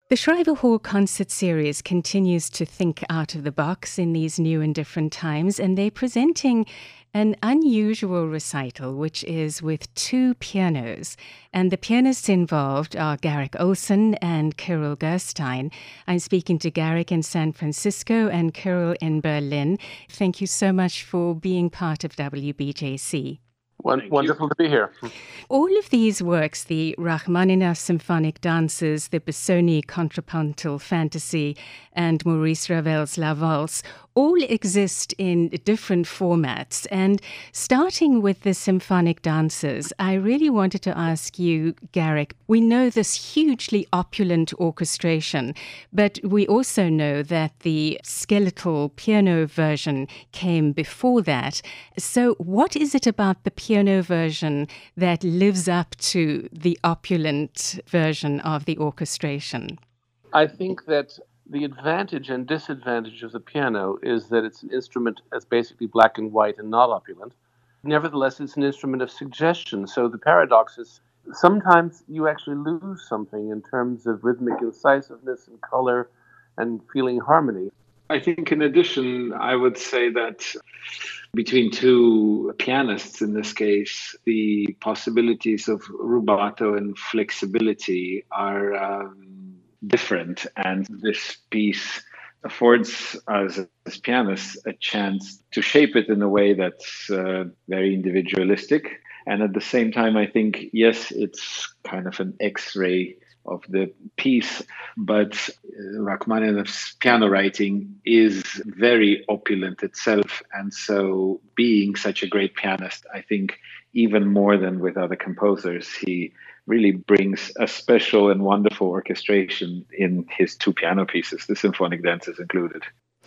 The Shriver Hall concert series continues to think out of the box in these new and different times, and they're presenting an unusual recital, which is with two pianos. And the pianists involved are Garrick Olson and Kirill Gerstein. I'm speaking to Garrick in San Francisco and Kirill in Berlin. Thank you so much for being part of WBJC. Wonderful to be here. All of these works, the Rachmaninoff Symphonic Dances, the Busoni Contrapuntal Fantasy, and Maurice Ravel's La Valse, all exist in different formats. And starting with the symphonic dances, I really wanted to ask you, Garrick, we know this hugely opulent orchestration, but we also know that the skeletal piano version came before that. So what is it about the piano version that lives up to the opulent version of the orchestration? I think that the advantage and disadvantage of the piano is that it's an instrument that's basically black and white and not opulent. Nevertheless, it's an instrument of suggestion. So the paradox is sometimes you actually lose something in terms of rhythmic incisiveness and color and feeling harmony. I think in addition, I would say that between two pianists in this case, the possibilities of rubato and flexibility are different. And this piece affords us as pianists a chance to shape it in a way that's very individualistic. And at the same time, I think, yes, it's kind of an X-ray of the piece, but Rachmaninoff's piano writing is very opulent itself. And so being such a great pianist, I think even more than with other composers, he really brings a special and wonderful orchestration in his two piano pieces, the symphonic dances included.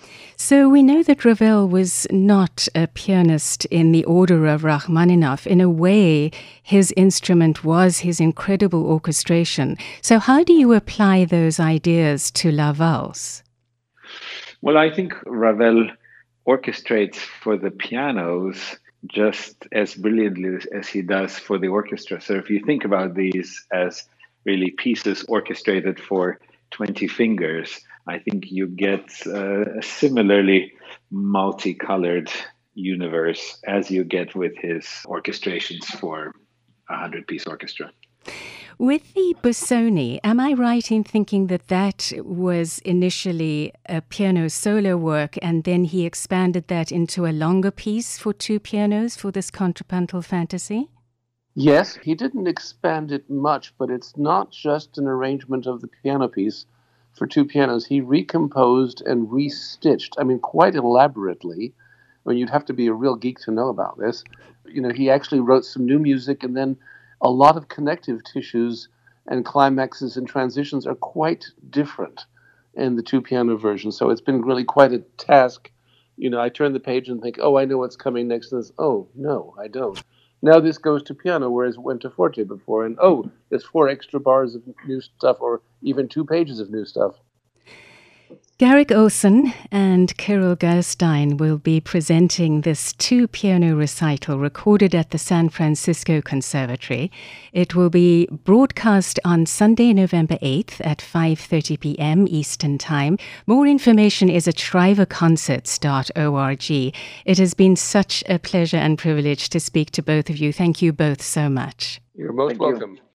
So we know that Ravel was not a pianist in the order of Rachmaninoff. In a way, his instrument was his incredible orchestration. So how do you apply those ideas to La Valse? Well, I think Ravel orchestrates for the pianos just as brilliantly as he does for the orchestra. So if you think about these as really pieces orchestrated for 20 fingers, I think you get a similarly multicolored universe as you get with his orchestrations for a 100-piece orchestra. With the Busoni, am I right in thinking that that was initially a piano solo work and then he expanded that into a longer piece for two pianos for this contrapuntal fantasy? Yes, he didn't expand it much, but it's not just an arrangement of the piano piece for two pianos. He recomposed and restitched, quite elaborately. You'd have to be a real geek to know about this. He actually wrote some new music, and then a lot of connective tissues and climaxes and transitions are quite different in the two piano versions. So it's been really quite a task. I turn the page and think, oh, I know what's coming next. And this, oh, no, I don't. Now this goes to piano, whereas it went to forte before. And oh, there's 4 extra bars of new stuff, or even 2 pages of new stuff. Garrick Olson and Kirill Gerstein will be presenting this 2-piano recital recorded at the San Francisco Conservatory. It will be broadcast on Sunday, November 8th at 5:30 p.m. Eastern Time. More information is at shriverconcerts.org. It has been such a pleasure and privilege to speak to both of you. Thank you both so much. You're most welcome.